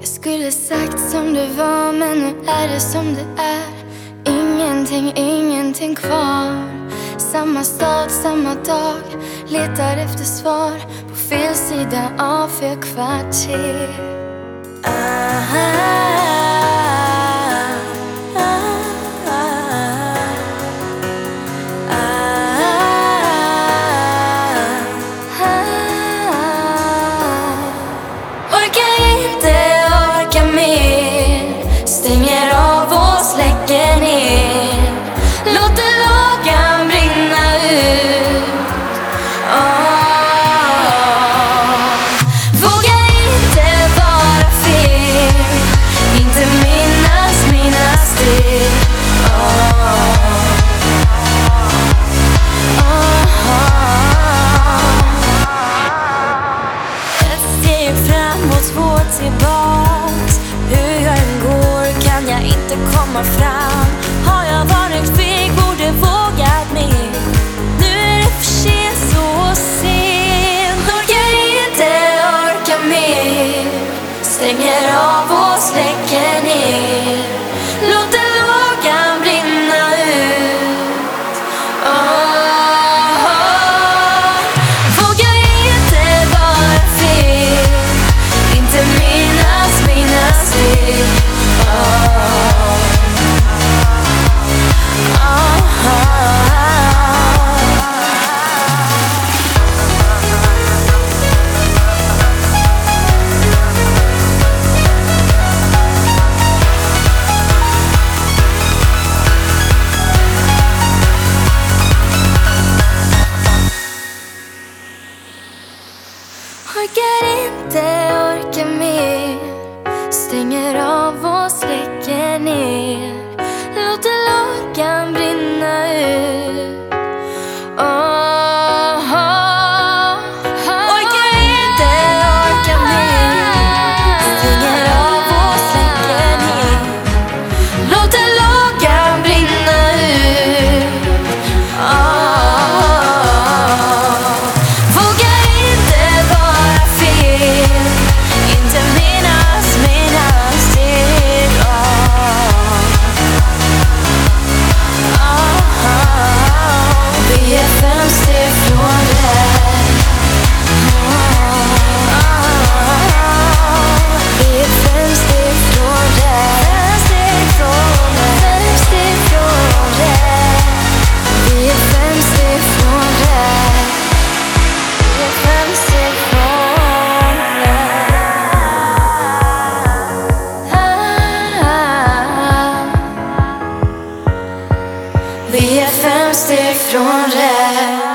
Jag skulle sagt som det var, men nu är det som det är. Ingenting kvar. Samma stad, samma dag. Letar efter svar på fel sida av fel kvarter. Stänger av och släcker ner. Låter lågan brinna ut. Vågar inte vara fel. Inte minnas mina steg. Ett steg framåt, två tillbaks. Hur jag än går kan jag inte komma fram. Har jag varit feg, borde vågat mer. Nu är det för sent, så sent. Orkar mer. Stänger av och släcker ner. Låter lågan brinna ut. Vågar inte vara fel. Inte minnas mina steg. Orkar mer. Stänger av och släcker ner. Låter lågan brinna ut. Orkar mer. Stänger av och släcker ner. Låter lågan brinna ut. Vågar inte vara fel. Inte minnas mina steg. Vi är 5 steg från det. Vi är 5 steg från det. 5 steg från det. Vi är 5 steg från det. Vi är 5 steg från det. Vi är 5 steg från det.